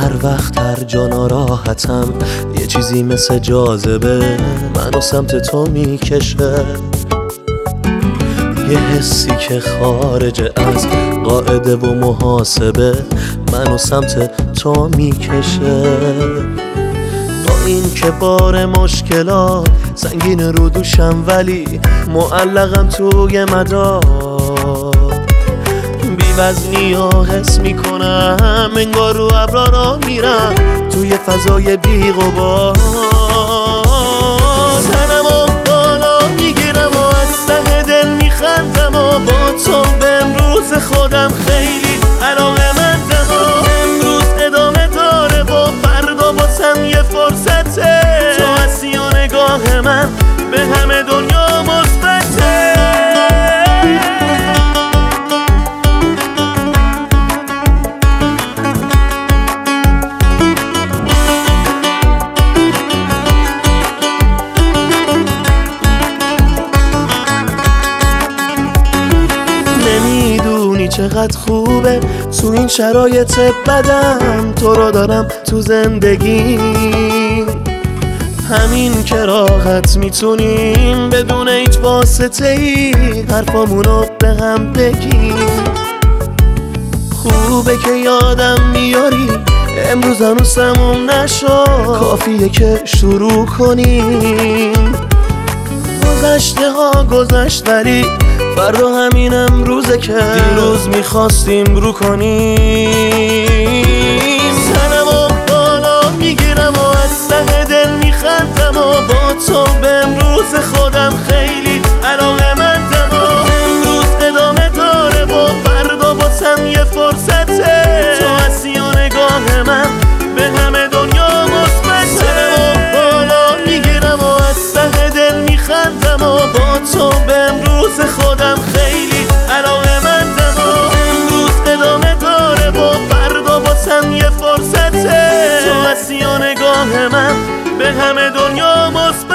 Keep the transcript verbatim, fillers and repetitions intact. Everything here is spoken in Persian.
هر وقت هر جا ناراحتم یه چیزی مثل جاذبه منو سمت تو میکشه، یه حسی که خارج از قاعده و محاسبه منو سمت تو میکشه. با این که بار مشکلات سنگین رو دوشم ولی معلقم توی مدار، بی وزنی ها حس میکنم انگار رو ابرا را میرم توی فضای بی غبار. سرمو بالا میگیرم و از ته دل میخندم و با تو به امروز خودم خیلی علاقه‌مندم و امروز ادامه داره و فردا باسم یه فرصته. تو هستی و نگاه من به همه دنیا مثبته. نمیدونی چقدر خوبه تو این شرایط بدم تو رو دارم تو زندگی، همین که راحت میتونیم بدون هیچ واسطه ای حرفامونو به هم بگیم. خوبه که یادم میاری امروز هنوز تموم نشد، کافیه که شروع کنیم. گذشته ها گذشت ولی فردا همین امروزه که دیروز میخواستیم رو کنیم. سرمو بالا میگیرم و از ته دل میخندم و با تو به امروز خودم خیلی علاقه‌مندم و امروز ادامه داره و فردا باسم یه فرصته. تو هستی و نگاه من به همه دنیا مثبته. سرمو بالا میگیرم و از ته دل میخندم و با تو به امروز خودم خیلی علاقه‌مندم و امروز ادامه داره و فردا باسم یه فرصته. تو هستی و نگاه من به همه دنیا مثبته.